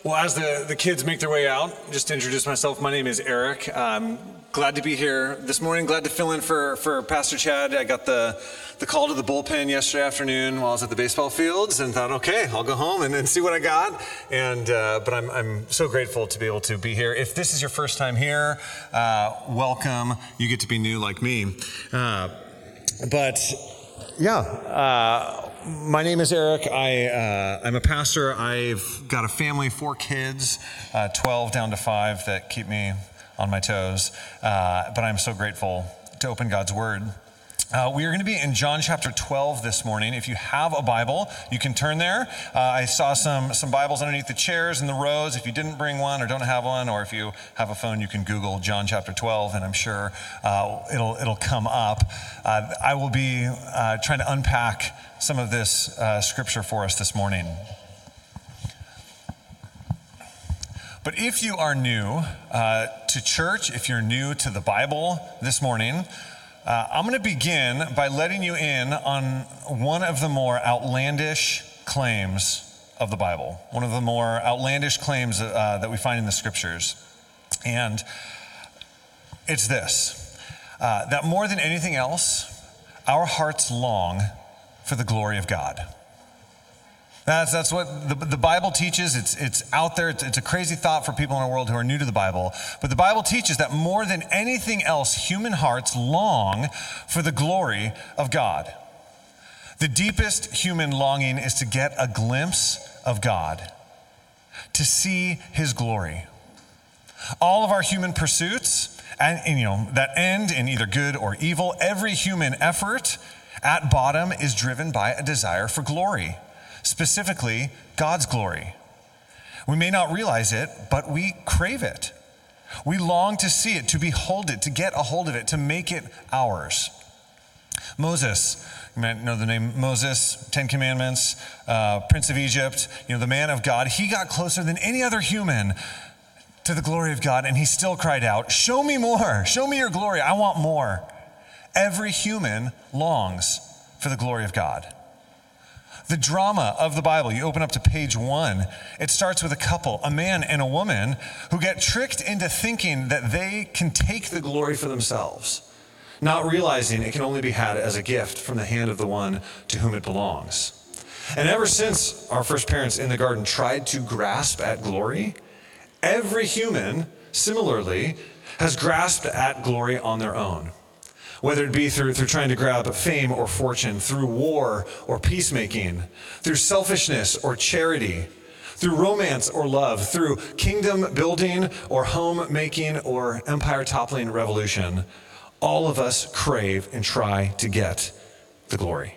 Well, as the kids make their way out, just to introduce myself, my name is Eric. Glad to be here this morning. Glad to fill in for Pastor Chad. I got the call to the bullpen yesterday afternoon while I was at the baseball fields and thought, okay, I'll go home and see what I got. And but I'm so grateful to be able to be here. If this is your first time here, welcome. You get to be new like me. My name is Eric. I'm a pastor. I've got a family, 4 kids, 12 down to 5 that keep me on my toes. But I'm so grateful to open God's Word. We are going to be in John chapter 12 this morning. If you have a Bible, you can turn there. I saw some Bibles underneath the chairs in the rows. If you didn't bring one or don't have one, or if you have a phone, you can Google John chapter 12, and I'm sure it'll come up. I will be trying to unpack some of this scripture for us this morning. But if you are new to church, if you're new to the Bible this morning, I'm going to begin by letting you in on one of the more outlandish claims of the Bible, one of the more outlandish claims that we find in the scriptures. And it's this, that more than anything else, our hearts long for the glory of God. That's what the Bible teaches. It's out there. It's a crazy thought for people in our world who are new to the Bible. But the Bible teaches that more than anything else, human hearts long for the glory of God. The deepest human longing is to get a glimpse of God, to see His glory. All of our human pursuits, and that end in either good or evil, every human effort at bottom is driven by a desire for glory. Specifically, God's glory. We may not realize it, but we crave it. We long to see it, to behold it, to get a hold of it, to make it ours. Moses, you might know the name Moses, 10 Commandments, Prince of Egypt, the man of God. He got closer than any other human to the glory of God, and he still cried out, "Show me more, show me your glory, I want more." Every human longs for the glory of God. The drama of the Bible, you open up to page 1, it starts with a couple, a man and a woman, who get tricked into thinking that they can take the glory for themselves, not realizing it can only be had as a gift from the hand of the one to whom it belongs. And ever since our first parents in the garden tried to grasp at glory, every human, similarly, has grasped at glory on their own. Whether it be through trying to grab fame or fortune, through war or peacemaking, through selfishness or charity, through romance or love, through kingdom building or home making or empire toppling revolution, all of us crave and try to get the glory.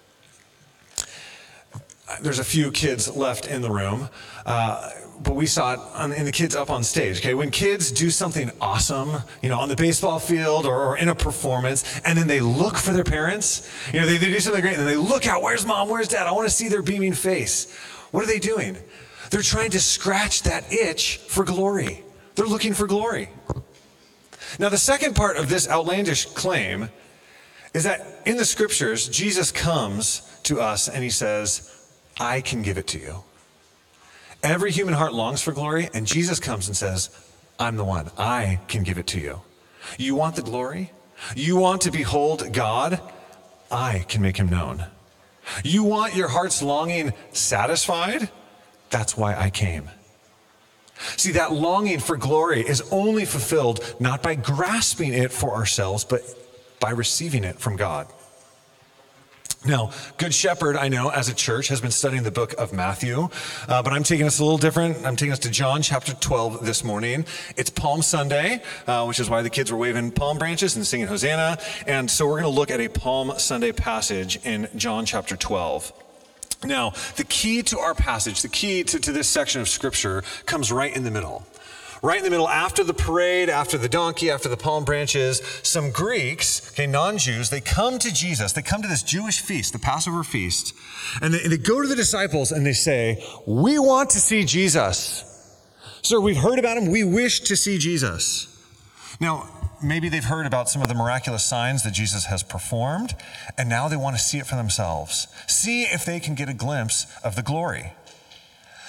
There's a few kids left in the room, but we saw it in the kids up on stage, okay? When kids do something awesome, on the baseball field or in a performance, and then they look for their parents, they do something great, and then they look out, where's mom, where's dad? I want to see their beaming face. What are they doing? They're trying to scratch that itch for glory. They're looking for glory. Now, the second part of this outlandish claim is that in the scriptures, Jesus comes to us and he says, I can give it to you. Every human heart longs for glory, and Jesus comes and says, I'm the one. I can give it to you. You want the glory? You want to behold God? I can make him known. You want your heart's longing satisfied? That's why I came. See, that longing for glory is only fulfilled not by grasping it for ourselves, but by receiving it from God. Now, Good Shepherd, I know, as a church, has been studying the book of Matthew, but I'm taking us a little different. I'm taking us to John chapter 12 this morning. It's Palm Sunday, which is why the kids were waving palm branches and singing Hosanna. And so we're going to look at a Palm Sunday passage in John chapter 12. Now, the key to our passage, the key to this section of Scripture comes right in the middle. Right in the middle, after the parade, after the donkey, after the palm branches, some Greeks, non-Jews, they come to Jesus. They come to this Jewish feast, the Passover feast, and they go to the disciples and they say, we want to see Jesus. Sir, we've heard about him. We wish to see Jesus. Now, maybe they've heard about some of the miraculous signs that Jesus has performed, and now they want to see it for themselves. See if they can get a glimpse of the glory.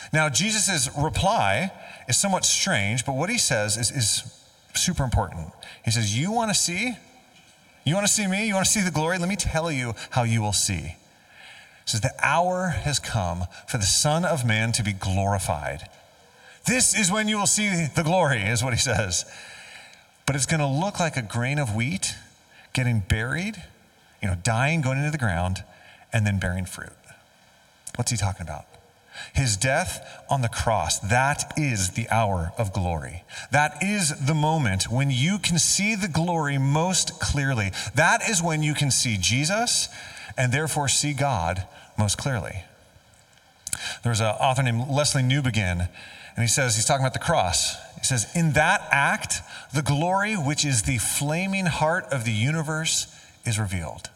Now, Jesus' reply is somewhat strange, but what he says is super important. He says, you want to see? You want to see me? You want to see the glory? Let me tell you how you will see. He says, the hour has come for the Son of Man to be glorified. This is when you will see the glory, is what he says. But it's going to look like a grain of wheat getting buried, dying, going into the ground, and then bearing fruit. What's he talking about? His death on the cross, that is the hour of glory. That is the moment when you can see the glory most clearly. That is when you can see Jesus and therefore see God most clearly. There's an author named Leslie Newbegin, and he's talking about the cross. He says, in that act, the glory, which is the flaming heart of the universe, is revealed.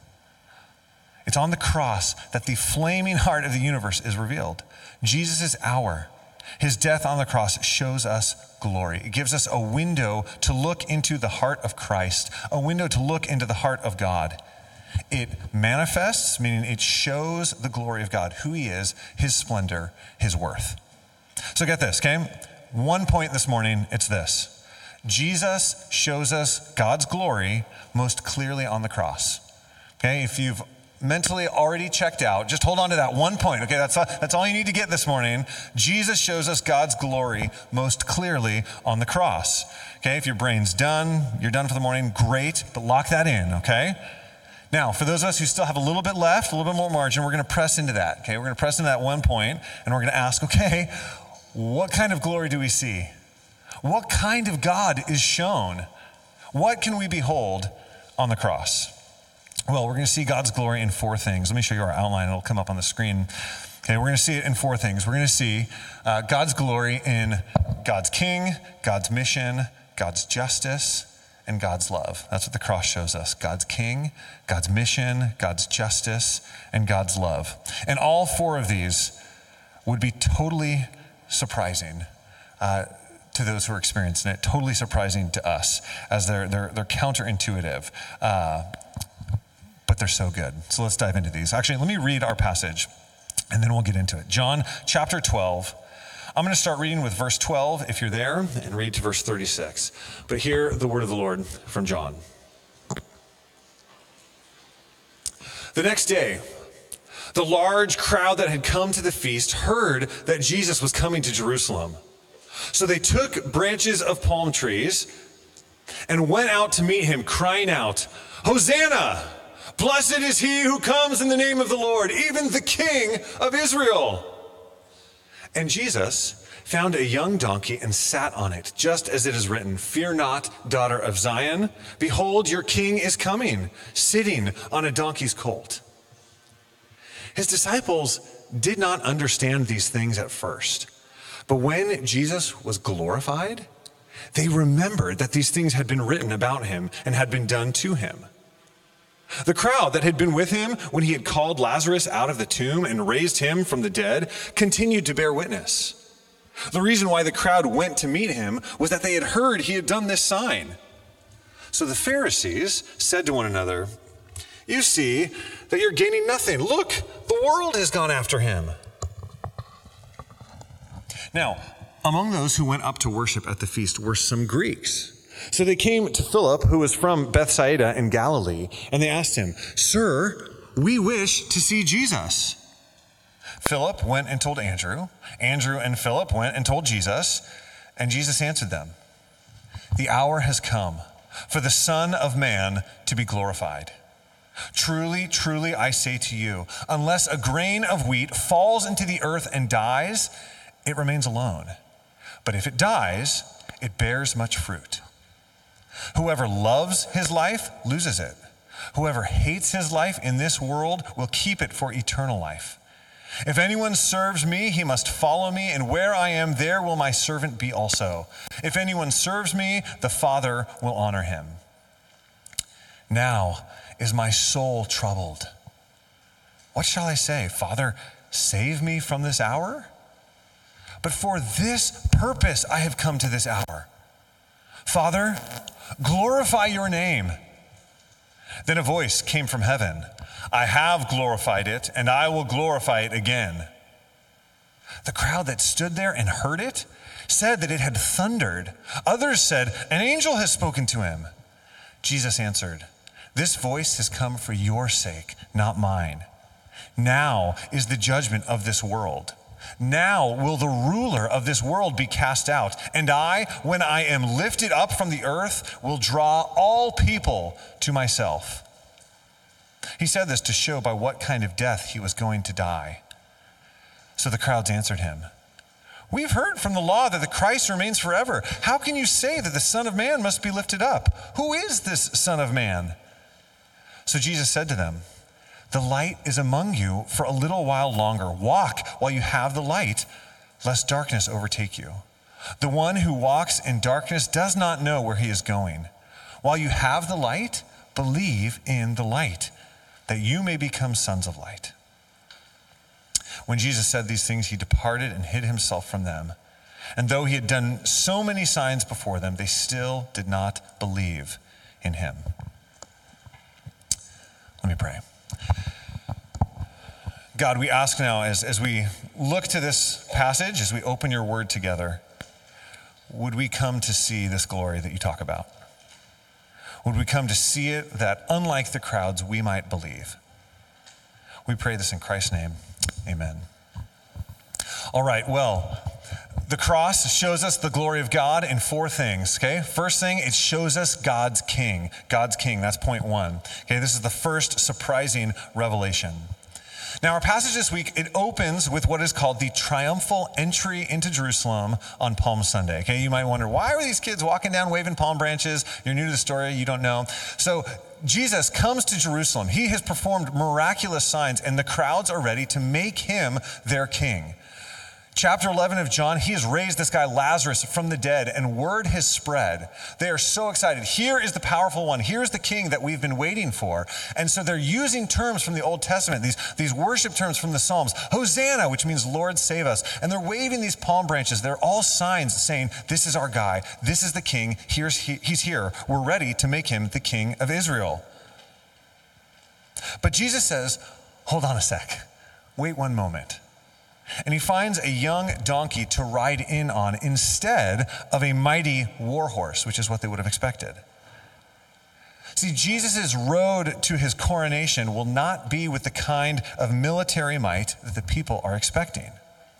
It's on the cross that the flaming heart of the universe is revealed. Jesus' hour, his death on the cross, shows us glory. It gives us a window to look into the heart of Christ, a window to look into the heart of God. It manifests, meaning it shows the glory of God, who he is, his splendor, his worth. So get this, okay? One point this morning, it's this. Jesus shows us God's glory most clearly on the cross. Okay, if you've mentally already checked out, just hold on to that one point. Okay, that's all you need to get this morning. Jesus shows us God's glory most clearly on the cross. Okay, if your brain's done, you're done for the morning, great, but lock that in, okay? Now, for those of us who still have a little bit left, a little bit more margin, we're going to press into that, okay? We're going to press into that one point, and we're going to ask, okay, what kind of glory do we see? What kind of God is shown? What can we behold on the cross? Well, we're going to see God's glory in four things. Let me show you our outline. It'll come up on the screen. Okay, we're going to see it in four things. We're going to see God's glory in God's king, God's mission, God's justice, and God's love. That's what the cross shows us. God's king, God's mission, God's justice, and God's love. And all four of these would be totally surprising to those who are experiencing it, totally surprising to us as they're counterintuitive. But they're so good. So let's dive into these. Actually, let me read our passage and then we'll get into it. John chapter 12. I'm going to start reading with verse 12 if you're there and read to verse 36. But hear the word of the Lord from John. The next day, the large crowd that had come to the feast heard that Jesus was coming to Jerusalem. So they took branches of palm trees and went out to meet him, crying out, "Hosanna! Blessed is he who comes in the name of the Lord, even the King of Israel." And Jesus found a young donkey and sat on it, just as it is written, "Fear not, daughter of Zion. Behold, your king is coming, sitting on a donkey's colt." His disciples did not understand these things at first. But when Jesus was glorified, they remembered that these things had been written about him and had been done to him. The crowd that had been with him when he had called Lazarus out of the tomb and raised him from the dead continued to bear witness. The reason why the crowd went to meet him was that they had heard he had done this sign. So the Pharisees said to one another, "You see that you're gaining nothing. Look, the world has gone after him." Now, among those who went up to worship at the feast were some Greeks. So they came to Philip, who was from Bethsaida in Galilee, and they asked him, "Sir, we wish to see Jesus." Philip went and told Andrew. Andrew and Philip went and told Jesus, and Jesus answered them, "The hour has come for the Son of Man to be glorified. Truly, truly, I say to you, unless a grain of wheat falls into the earth and dies, it remains alone. But if it dies, it bears much fruit. Whoever loves his life loses it. Whoever hates his life in this world will keep it for eternal life. If anyone serves me, he must follow me, and where I am, there will my servant be also. If anyone serves me, the Father will honor him. Now is my soul troubled. What shall I say? Father, save me from this hour? But for this purpose I have come to this hour. Father, glorify your name." Then a voice came from heaven, "I have glorified it, and I will glorify it again." The crowd that stood there and heard it said that it had thundered. Others said, "An angel has spoken to him." Jesus answered, "This voice has come for your sake, not mine. Now is the judgment of this world. Now will the ruler of this world be cast out. And I, when I am lifted up from the earth, will draw all people to myself." He said this to show by what kind of death he was going to die. So the crowds answered him, "We've heard from the law that the Christ remains forever. How can you say that the Son of Man must be lifted up? Who is this Son of Man?" So Jesus said to them, "The light is among you for a little while longer. Walk while you have the light, lest darkness overtake you. The one who walks in darkness does not know where he is going. While you have the light, believe in the light, that you may become sons of light." When Jesus said these things, he departed and hid himself from them. And though he had done so many signs before them, they still did not believe in him. Let me pray. God, we ask now as we look to this passage, as we open your word together, would we come to see this glory that you talk about? Would we come to see it that, unlike the crowds, we might believe? We pray this in Christ's name. Amen. All right, well, the cross shows us the glory of God in four things, okay? First thing, it shows us God's king. God's king, that's point one. Okay, this is the first surprising revelation. Now, our passage this week, it opens with what is called the triumphal entry into Jerusalem on Palm Sunday. Okay, you might wonder, why were these kids walking down waving palm branches? You're new to the story, you don't know. So Jesus comes to Jerusalem. He has performed miraculous signs, and the crowds are ready to make him their king. Chapter 11 of John, he has raised this guy Lazarus from the dead, and word has spread. They are so excited. Here is the powerful one. Here's the king that we've been waiting for. And so they're using terms from the Old Testament, these worship terms from the Psalms. Hosanna, which means Lord save us. And they're waving these palm branches. They're all signs saying, this is our guy. This is the king. He's here. We're ready to make him the king of Israel. But Jesus says, hold on a sec. Wait one moment. And he finds a young donkey to ride in on instead of a mighty war horse, which is what they would have expected. See, Jesus' road to his coronation will not be with the kind of military might that the people are expecting.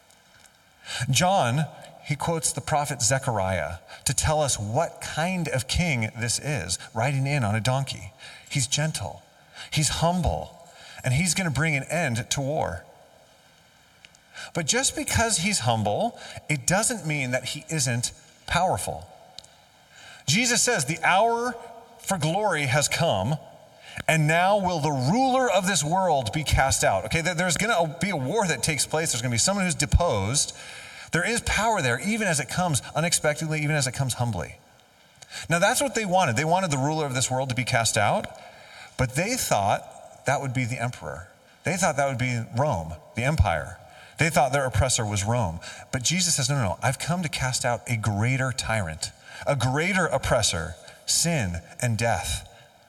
John, he quotes the prophet Zechariah to tell us what kind of king this is, riding in on a donkey. He's gentle, he's humble, and he's going to bring an end to war. But just because he's humble, it doesn't mean that he isn't powerful. Jesus says the hour for glory has come, and now will the ruler of this world be cast out. Okay, there's going to be a war that takes place. There's going to be someone who's deposed. There is power there, even as it comes unexpectedly, even as it comes humbly. Now, that's what they wanted. They wanted the ruler of this world to be cast out, but they thought that would be the emperor. They thought that would be Rome, the empire. They thought their oppressor was Rome. But Jesus says, no, I've come to cast out a greater tyrant, a greater oppressor, sin and death.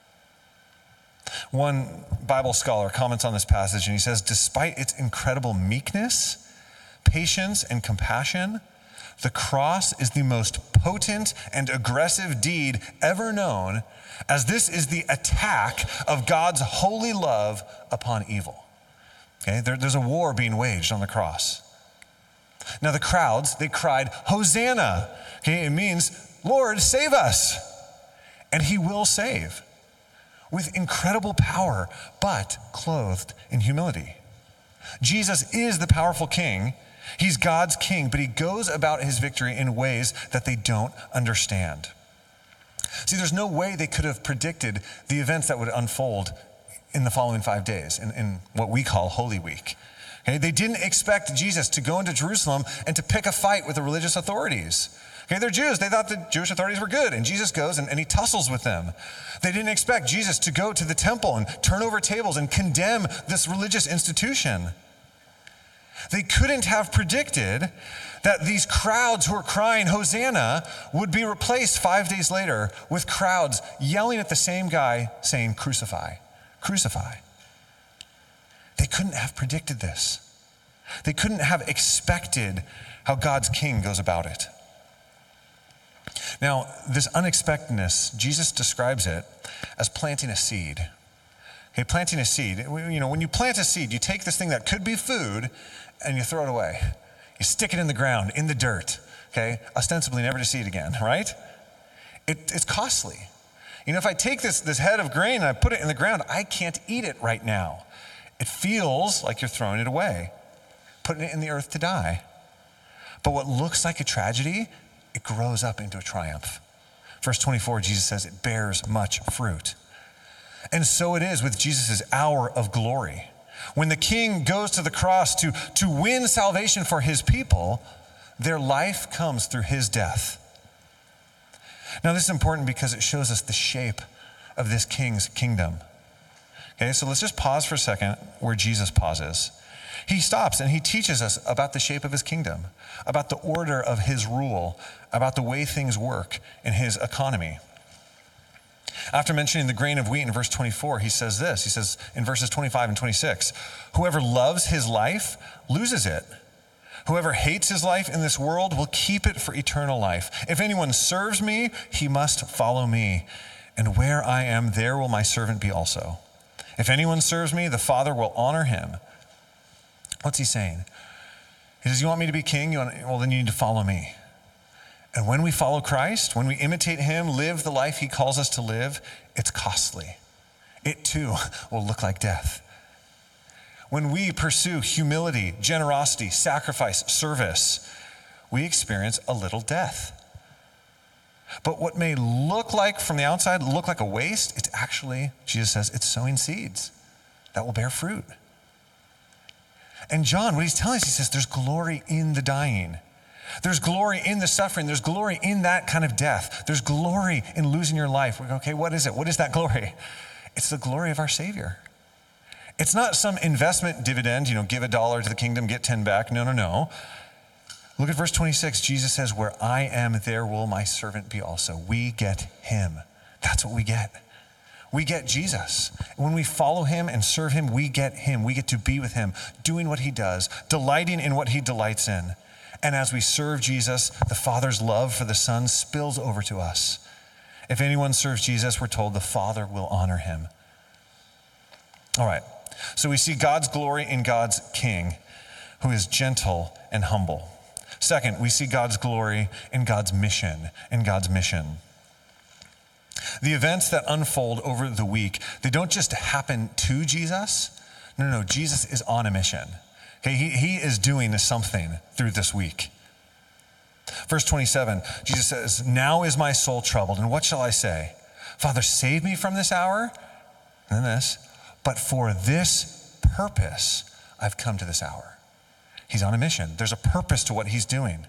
One Bible scholar comments on this passage and he says, despite its incredible meekness, patience, and compassion, the cross is the most potent and aggressive deed ever known, as this is the attack of God's holy love upon evil. Okay, there's a war being waged on the cross. Now the crowds, they cried, Hosanna. Okay, it means, Lord, save us. And he will save with incredible power, but clothed in humility. Jesus is the powerful king. He's God's king, but he goes about his victory in ways that they don't understand. See, there's no way they could have predicted the events that would unfold in the following 5 days, in what we call Holy Week. Okay, they didn't expect Jesus to go into Jerusalem and to pick a fight with the religious authorities. Okay, they're Jews. They thought the Jewish authorities were good, and Jesus goes and he tussles with them. They didn't expect Jesus to go to the temple and turn over tables and condemn this religious institution. They couldn't have predicted that these crowds who are crying Hosanna would be replaced 5 days later with crowds yelling at the same guy saying, crucify, crucify. They couldn't have predicted this. They couldn't have expected how God's king goes about it. Now, this unexpectedness, Jesus describes it as planting a seed. Okay, planting a seed. You know, when you plant a seed, you take this thing that could be food and you throw it away. You stick it in the ground, in the dirt, okay, ostensibly never to see it again, right? It's costly. You know, if I take this head of grain and I put it in the ground, I can't eat it right now. It feels like you're throwing it away, putting it in the earth to die. But what looks like a tragedy, it grows up into a triumph. Verse 24, Jesus says it bears much fruit. And so it is with Jesus' hour of glory. When the king goes to the cross to win salvation for his people, their life comes through his death. Now, this is important because it shows us the shape of this king's kingdom. Okay, so let's just pause for a second where Jesus pauses. He stops and he teaches us about the shape of his kingdom, about the order of his rule, about the way things work in his economy. After mentioning the grain of wheat in verse 24, he says this. He says in verses 25 and 26, whoever loves his life loses it. Whoever hates his life in this world will keep it for eternal life. If anyone serves me, he must follow me. And where I am, there will my servant be also. If anyone serves me, the Father will honor him. What's he saying? He says, you want me to be king? Well, then you need to follow me. And when we follow Christ, when we imitate him, live the life he calls us to live, it's costly. It too will look like death. When we pursue humility, generosity, sacrifice, service, we experience a little death. But what may look like from the outside, look like a waste, it's actually, Jesus says, it's sowing seeds that will bear fruit. And John, what he's telling us, he says, there's glory in the dying. There's glory in the suffering. There's glory in that kind of death. There's glory in losing your life. We go, okay, what is it? What is that glory? It's the glory of our Savior. It's not some investment dividend, give $1 to the kingdom, get 10 back. No. Look at verse 26. Jesus says, where I am, there will my servant be also. We get him. That's what we get. We get Jesus. When we follow him and serve him, we get him. We get to be with him, doing what he does, delighting in what he delights in. And as we serve Jesus, the Father's love for the Son spills over to us. If anyone serves Jesus, we're told the Father will honor him. All right, so we see God's glory in God's King, who is gentle and humble. Second, we see God's glory in God's mission, The events that unfold over the week, they don't just happen to Jesus. No, Jesus is on a mission. Okay, he is doing something through this week. Verse 27, Jesus says, now is my soul troubled, and what shall I say? Father, save me from this hour. And then this, but for this purpose, I've come to this hour. He's on a mission. There's a purpose to what he's doing.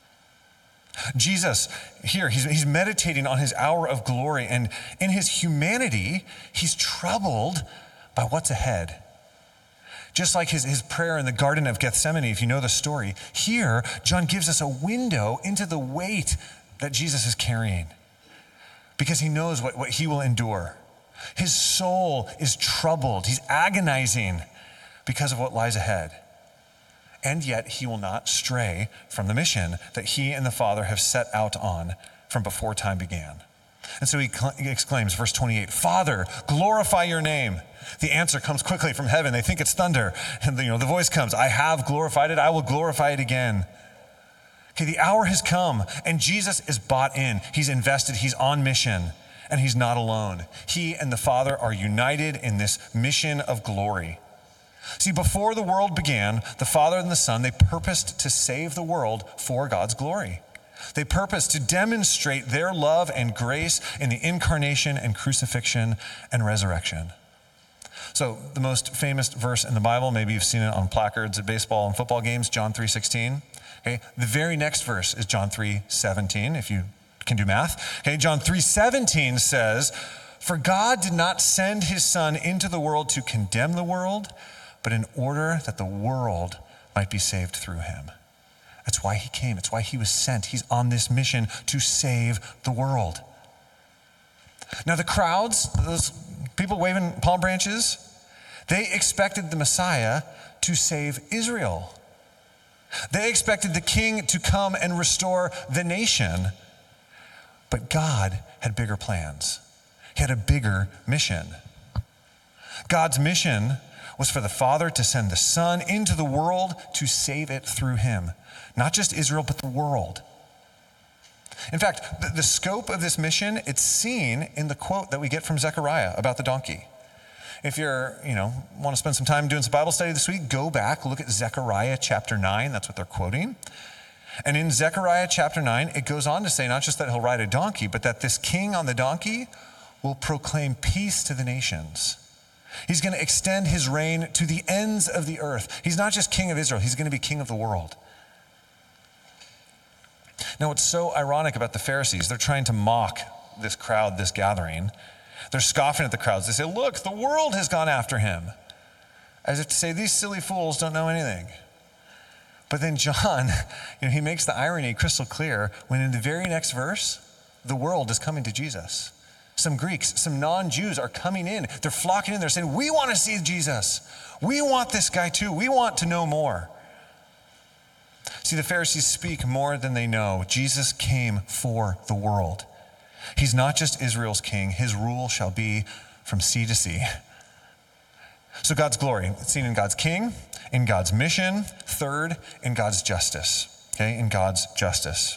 Jesus, here, he's meditating on his hour of glory, and in his humanity, he's troubled by what's ahead. Just like his prayer in the Garden of Gethsemane, if you know the story, here, John gives us a window into the weight that Jesus is carrying because he knows what he will endure. His soul is troubled. He's agonizing because of what lies ahead. And yet he will not stray from the mission that he and the Father have set out on from before time began. And so he exclaims, verse 28, Father, glorify your name. The answer comes quickly from heaven. They think it's thunder. And the voice comes, I have glorified it. I will glorify it again. Okay, the hour has come and Jesus is bought in. He's invested. He's on mission and he's not alone. He and the Father are united in this mission of glory. See, before the world began, the Father and the Son, they purposed to save the world for God's glory. They purposed to demonstrate their love and grace in the incarnation and crucifixion and resurrection. So the most famous verse in the Bible, maybe you've seen it on placards at baseball and football games, John 3:16. Okay, the very next verse is John 3:17, if you can do math. Okay, John 3:17 says, for God did not send his Son into the world to condemn the world, but in order that the world might be saved through him. That's why he came. It's why he was sent. He's on this mission to save the world. Now the crowds, those people waving palm branches, they expected the Messiah to save Israel. They expected the king to come and restore the nation. But God had bigger plans. He had a bigger mission. God's mission was for the Father to send the Son into the world to save it through him. Not just Israel, but the world. In fact, the scope of this mission, it's seen in the quote that we get from Zechariah about the donkey. If you're, want to spend some time doing some Bible study this week, go back, look at Zechariah chapter 9. That's what they're quoting. And in Zechariah chapter 9, it goes on to say not just that he'll ride a donkey, but that this king on the donkey will proclaim peace to the nations. He's going to extend his reign to the ends of the earth. He's not just king of Israel, he's going to be king of the world. Now, what's so ironic about the Pharisees, they're trying to mock this crowd, this gathering. They're scoffing at the crowds. They say, look, the world has gone after him. As if to say, these silly fools don't know anything. But then John, he makes the irony crystal clear when in the very next verse, the world is coming to Jesus. Some Greeks, some non-Jews are coming in. They're flocking in. They're saying, we want to see Jesus. We want this guy too. We want to know more. See, the Pharisees speak more than they know. Jesus came for the world. He's not just Israel's king. His rule shall be from sea to sea. So God's glory, it's seen in God's king, in God's mission, third, in God's justice. Okay, in God's justice.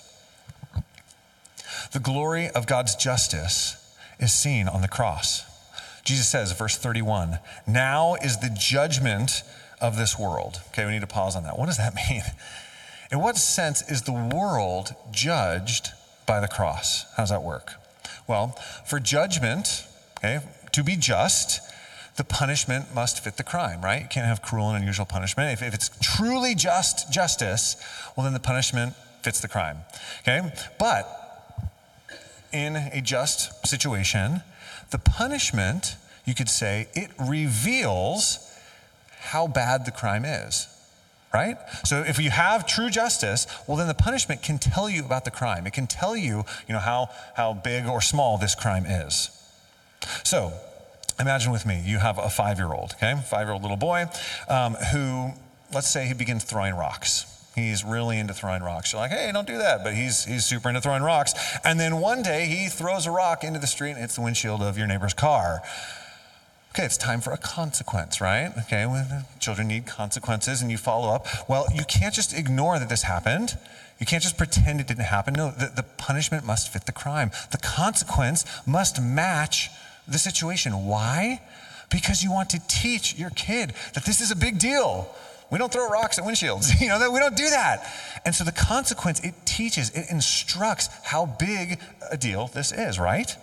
The glory of God's justice is seen on the cross. Jesus says, verse 31, now is the judgment of this world. Okay, we need to pause on that. What does that mean? In what sense is the world judged by the cross? How does that work? Well, for judgment, okay, to be just, the punishment must fit the crime, right? You can't have cruel and unusual punishment. If it's truly just justice, well, then the punishment fits the crime, okay? But in a just situation, the punishment, you could say, it reveals how bad the crime is. Right? So if you have true justice, well, then the punishment can tell you about the crime. It can tell you, how big or small this crime is. So imagine with me, you have a 5-year-old, okay? 5-year-old little boy who, let's say he begins throwing rocks. He's really into throwing rocks. You're like, hey, don't do that. But he's super into throwing rocks. And then one day he throws a rock into the street and hits the windshield of your neighbor's car. Okay, it's time for a consequence, right? Okay, when children need consequences and you follow up. Well, you can't just ignore that this happened. You can't just pretend it didn't happen. No, the punishment must fit the crime. The consequence must match the situation. Why? Because you want to teach your kid that this is a big deal. We don't throw rocks at windshields, that we don't do that. And so the consequence, it teaches, it instructs how big a deal this is, right?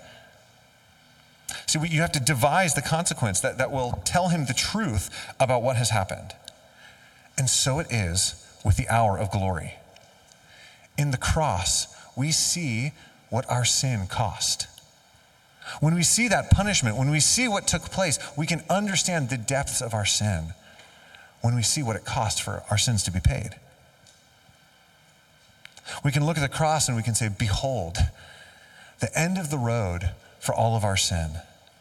See, you have to devise the consequence that will tell him the truth about what has happened. And so it is with the hour of glory. In the cross, we see what our sin cost. When we see that punishment, when we see what took place, we can understand the depths of our sin. When we see what it cost for our sins to be paid. We can look at the cross and we can say, behold, the end of the road for all of our sin.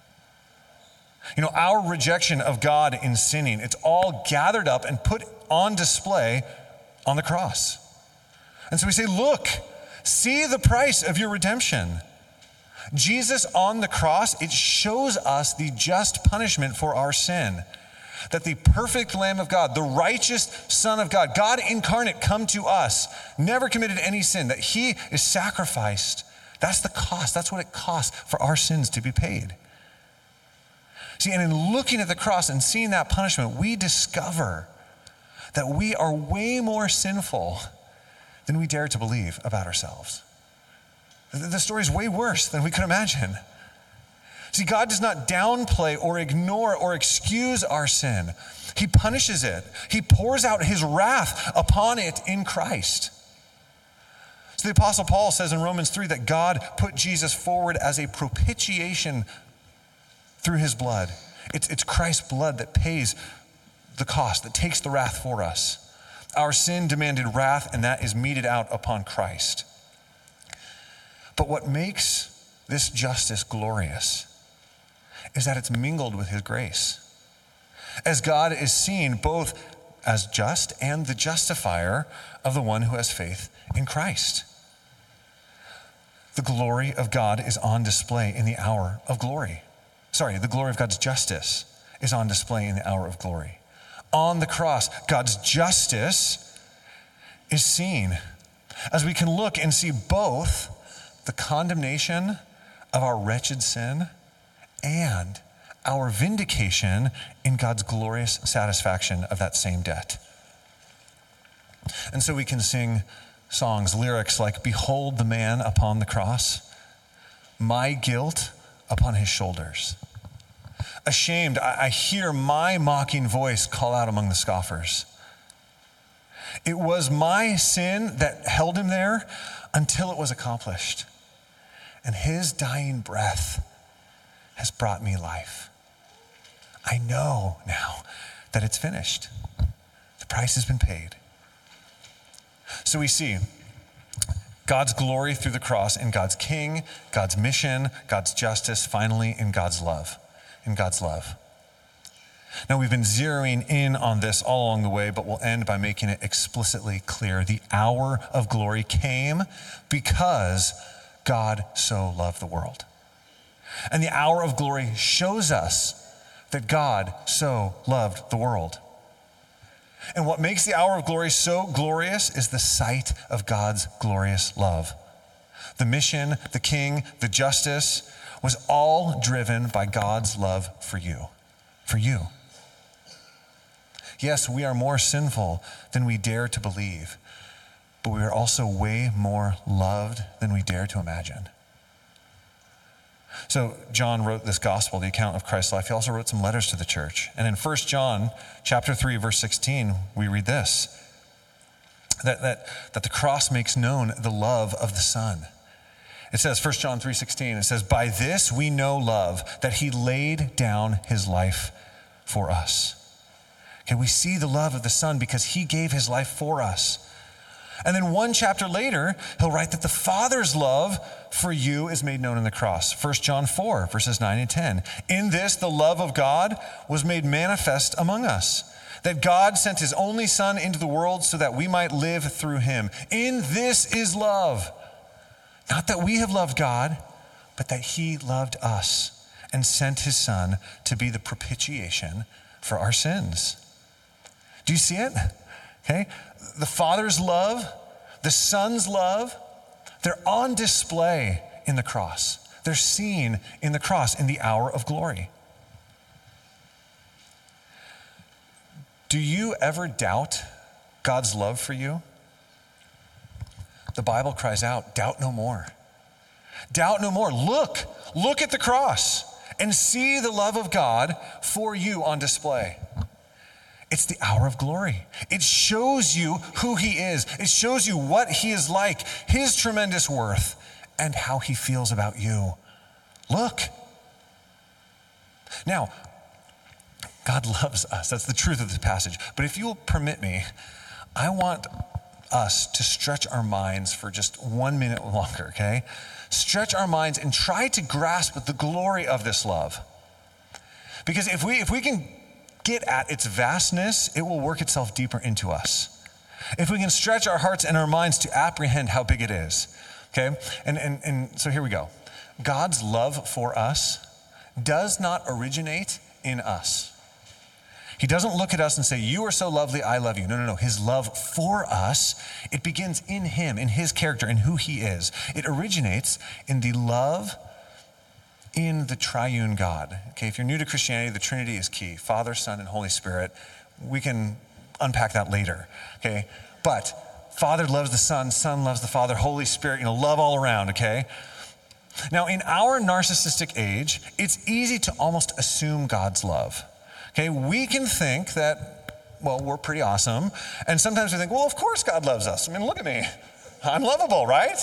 Our rejection of God in sinning, it's all gathered up and put on display on the cross. And so we say, look, see the price of your redemption. Jesus on the cross, it shows us the just punishment for our sin. That the perfect Lamb of God, the righteous Son of God, God incarnate come to us, never committed any sin, that he is sacrificed. That's the cost. That's what it costs for our sins to be paid. See, and in looking at the cross and seeing that punishment, we discover that we are way more sinful than we dare to believe about ourselves. The story is way worse than we could imagine. See, God does not downplay or ignore or excuse our sin. He punishes it. He pours out his wrath upon it in Christ. So the Apostle Paul says in Romans 3 that God put Jesus forward as a propitiation through his blood. It's Christ's blood that pays the cost, that takes the wrath for us. Our sin demanded wrath, and that is meted out upon Christ. But what makes this justice glorious is that it's mingled with his grace. As God is seen both as just and the justifier of the one who has faith in Christ. The glory of God is on display in the hour of glory. The glory of God's justice is on display in the hour of glory. On the cross, God's justice is seen as we can look and see both the condemnation of our wretched sin and our vindication in God's glorious satisfaction of that same debt. And so we can sing songs, lyrics like, "Behold the man upon the cross, my guilt upon his shoulders. Ashamed, I hear my mocking voice call out among the scoffers. It was my sin that held him there until it was accomplished. And his dying breath has brought me life. I know now that it's finished. The price has been paid." So we see God's glory through the cross in God's king, God's mission, God's justice, finally in God's love. Now we've been zeroing in on this all along the way, but we'll end by making it explicitly clear. The hour of glory came because God so loved the world. And the hour of glory shows us that God so loved the world. And what makes the hour of glory so glorious is the sight of God's glorious love. The mission, the king, the justice was all driven by God's love for you. Yes, we are more sinful than we dare to believe, but we are also way more loved than we dare to imagine. So John wrote this gospel, the account of Christ's life. He also wrote some letters to the church. And in 1 John chapter 3, verse 16, we read this, that the cross makes known the love of the Son. It says, 1 John 3:16, it says, "By this we know love, that he laid down his life for us." Okay, we see the love of the Son because he gave his life for us. And then one chapter later, he'll write that the Father's love for you is made known in the cross. 1 John 4, verses 9 and 10. "In this, the love of God was made manifest among us, that God sent his only Son into the world so that we might live through him. In this is love. Not that we have loved God, but that he loved us and sent his Son to be the propitiation for our sins." Do you see it? Okay. The Father's love, the Son's love, they're on display in the cross. They're seen in the cross in the hour of glory. Do you ever doubt God's love for you? The Bible cries out, doubt no more. Doubt no more. Look at the cross and see the love of God for you on display. It's the hour of glory. It shows you who he is. It shows you what he is like, his tremendous worth, and how he feels about you. Look. Now, God loves us. That's the truth of this passage. But if you'll permit me, I want us to stretch our minds for just 1 minute longer, okay? Stretch our minds and try to grasp the glory of this love. Because if we can get at its vastness, it will work itself deeper into us. If we can stretch our hearts and our minds to apprehend how big it is, okay? And so here we go. God's love for us does not originate in us. He doesn't look at us and say, "You are so lovely, I love you." No. His love for us, it begins in him, in his character, in who he is. It originates in the love in the triune God. Okay, if you're new to Christianity, the Trinity is key. Father, Son, and Holy Spirit. We can unpack that later, okay? But Father loves the Son, Son loves the Father, Holy Spirit, love all around, okay? Now, in our narcissistic age, it's easy to almost assume God's love. Okay, we can think that, well, we're pretty awesome. And sometimes we think, well, of course God loves us. I mean, look at me. I'm lovable, right?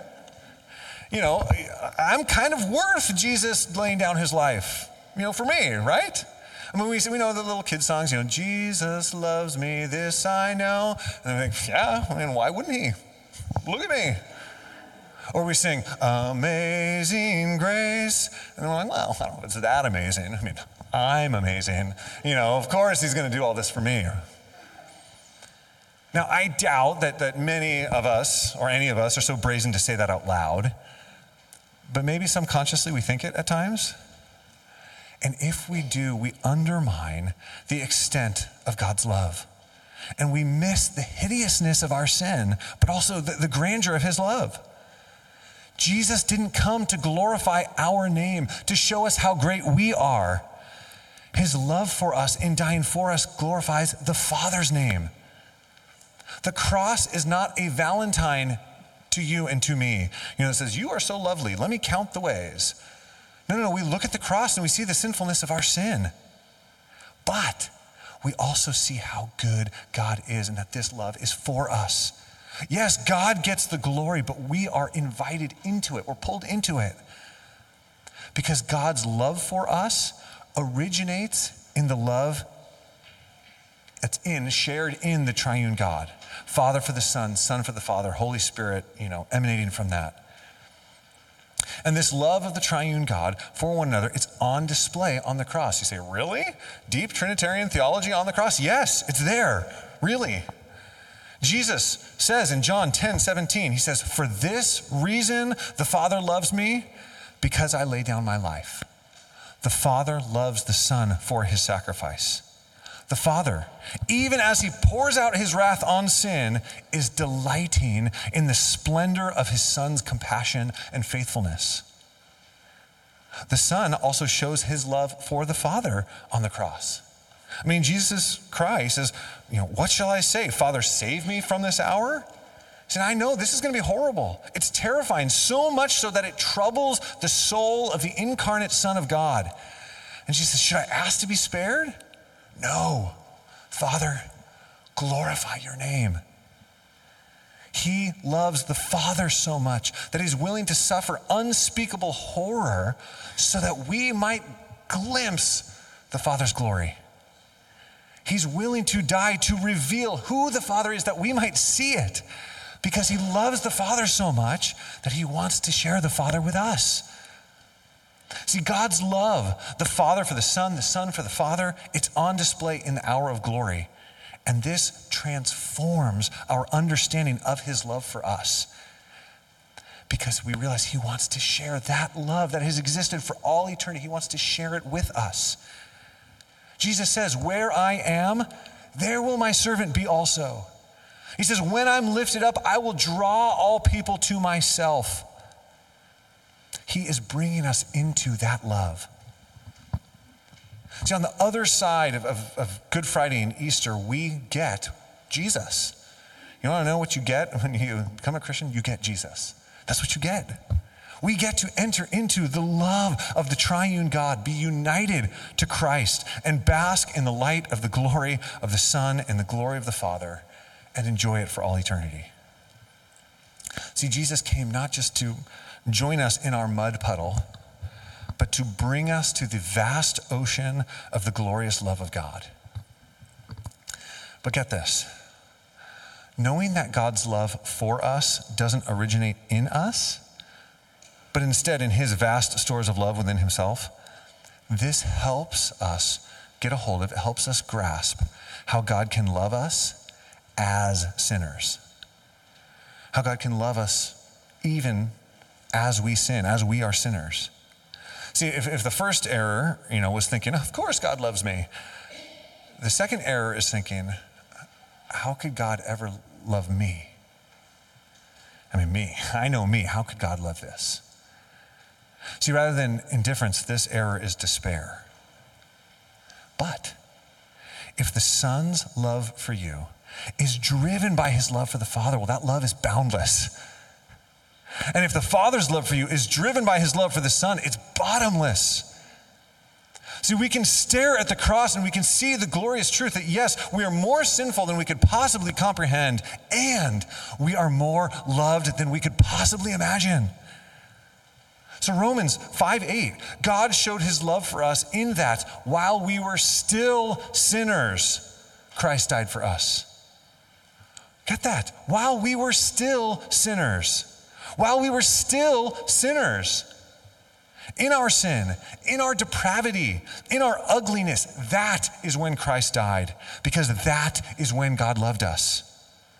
I'm kind of worth Jesus laying down his life, for me, right? I mean, we know the little kid songs, Jesus loves me, this I know. And I think, yeah, why wouldn't he? Look at me. Or we sing, Amazing Grace. And we're like, well, I don't know if it's that amazing. I'm amazing. Of course he's going to do all this for me. Now, I doubt that many of us, or any of us, are so brazen to say that out loud, but maybe subconsciously we think it at times. And if we do, we undermine the extent of God's love. And we miss the hideousness of our sin, but also the grandeur of his love. Jesus didn't come to glorify our name, to show us how great we are. His love for us in dying for us glorifies the Father's name. The cross is not a Valentine to you and to me. It says, you are so lovely, let me count the ways. No, we look at the cross and we see the sinfulness of our sin. But we also see how good God is and that this love is for us. Yes, God gets the glory, but we are invited into it. We're pulled into it. Because God's love for us originates in the love that's shared in the triune God. Father for the Son, Son for the Father, Holy Spirit, emanating from that. And this love of the triune God for one another, it's on display on the cross. You say, really? Deep Trinitarian theology on the cross? Yes, it's there. Really. Jesus says in John 10:17, he says, for this reason the Father loves me, because I lay down my life. The Father loves the Son for his sacrifice. The Father, even as he pours out his wrath on sin, is delighting in the splendor of his Son's compassion and faithfulness. The Son also shows his love for the Father on the cross. Jesus Christ says, what shall I say? Father, save me from this hour? He said, I know this is going to be horrible. It's terrifying, so much so that it troubles the soul of the incarnate Son of God. And she says, should I ask to be spared? No. Father, glorify your name. He loves the Father so much that he's willing to suffer unspeakable horror so that we might glimpse the Father's glory. He's willing to die to reveal who the Father is, that we might see it, because he loves the Father so much that he wants to share the Father with us. See, God's love, the Father for the Son for the Father, it's on display in the hour of glory. And this transforms our understanding of his love for us, because we realize he wants to share that love that has existed for all eternity. He wants to share it with us. Jesus says, where I am, there will my servant be also. He says, when I'm lifted up, I will draw all people to myself. He is bringing us into that love. See, on the other side of Good Friday and Easter, we get Jesus. You want to know what you get when you become a Christian? You get Jesus. That's what you get. We get to enter into the love of the triune God, be united to Christ, and bask in the light of the glory of the Son and the glory of the Father, and enjoy it for all eternity. See, Jesus came not just to join us in our mud puddle, but to bring us to the vast ocean of the glorious love of God. But get this, knowing that God's love for us doesn't originate in us, but instead in his vast stores of love within himself, this helps us get a hold of, it helps us grasp how God can love us as sinners. How God can love us even as we sin, as we are sinners. See, if the first error, was thinking, of course God loves me. The second error is thinking, how could God ever love me? Me. I know me. How could God love this? See, rather than indifference, this error is despair. But if the Son's love for you is driven by his love for the Father, well, that love is boundless. And if the Father's love for you is driven by his love for the Son, it's bottomless. See, we can stare at the cross and we can see the glorious truth that yes, we are more sinful than we could possibly comprehend, and we are more loved than we could possibly imagine. So Romans 5:8, God showed his love for us in that while we were still sinners, Christ died for us. Get that? While we were still sinners. While we were still sinners. In our sin, in our depravity, in our ugliness, that is when Christ died, because that is when God loved us.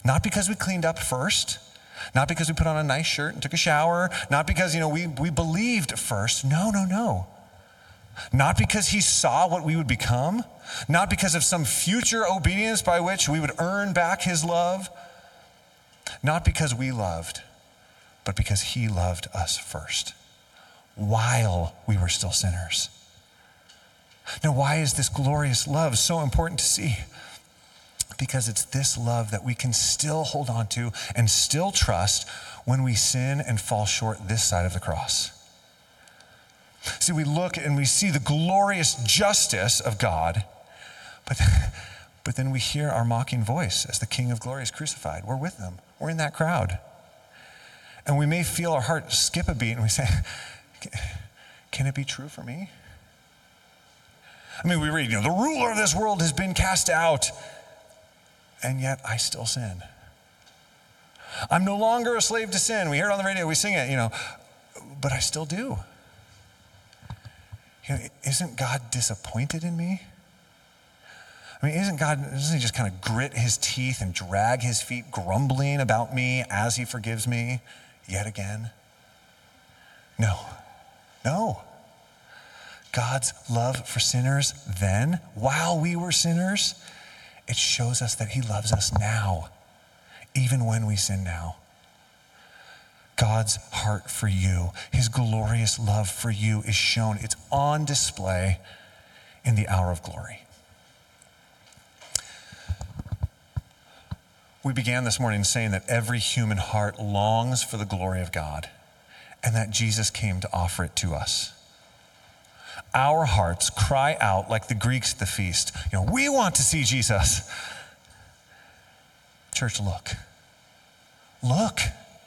Not because we cleaned up first, not because we put on a nice shirt and took a shower, not because, we believed first. No, no, no. Not because he saw what we would become, not because of some future obedience by which we would earn back his love, not because we loved, but because he loved us first while we were still sinners. Now, why is this glorious love so important to see? Because it's this love that we can still hold on to and still trust when we sin and fall short this side of the cross. See, we look and we see the glorious justice of God, but then we hear our mocking voice as the King of Glory is crucified. We're with them. We're in that crowd. And we may feel our heart skip a beat and we say, can it be true for me? I mean, we read, the ruler of this world has been cast out, and yet I still sin. I'm no longer a slave to sin. We hear it on the radio, we sing it, but I still do. Isn't God disappointed in me? I mean, doesn't he just kind of grit his teeth and drag his feet, grumbling about me as he forgives me yet again? No. God's love for sinners then, while we were sinners, it shows us that he loves us now, even when we sin now. God's heart for you, his glorious love for you is shown. It's on display in the hour of glory. We began this morning saying that every human heart longs for the glory of God and that Jesus came to offer it to us. Our hearts cry out like the Greeks at the feast. We want to see Jesus. Church, look. Look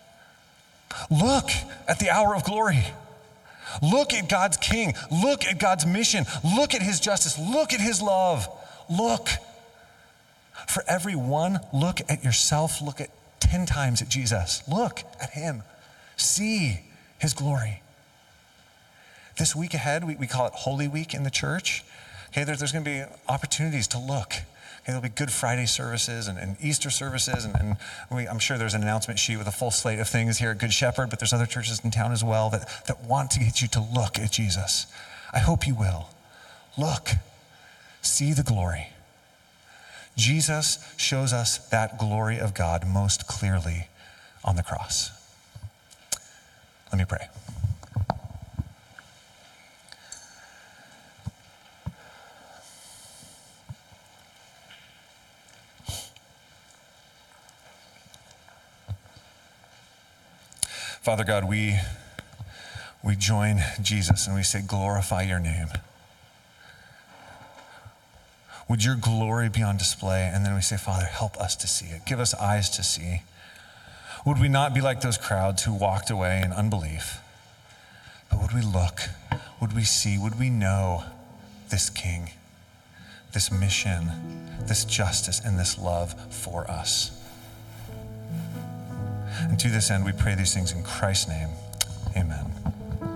at the hour of glory. Look at God's King. Look at God's mission. Look at his justice. Look at his love. Look. For every one, look at yourself. Look at 10 times at Jesus. Look at him. See his glory. This week ahead, we call it Holy Week in the church. Okay, there's going to be opportunities to look. Okay, there'll be Good Friday services and Easter services, and I'm sure there's an announcement sheet with a full slate of things here at Good Shepherd, but there's other churches in town as well that want to get you to look at Jesus. I hope you will. Look. See the glory. Jesus shows us that glory of God most clearly on the cross. Let me pray. Father God, we join Jesus and we say, glorify your name. Would your glory be on display? And then we say, Father, help us to see it. Give us eyes to see. Would we not be like those crowds who walked away in unbelief? But would we look? Would we see? Would we know this King, this mission, this justice, and this love for us? And to this end, we pray these things in Christ's name. Amen.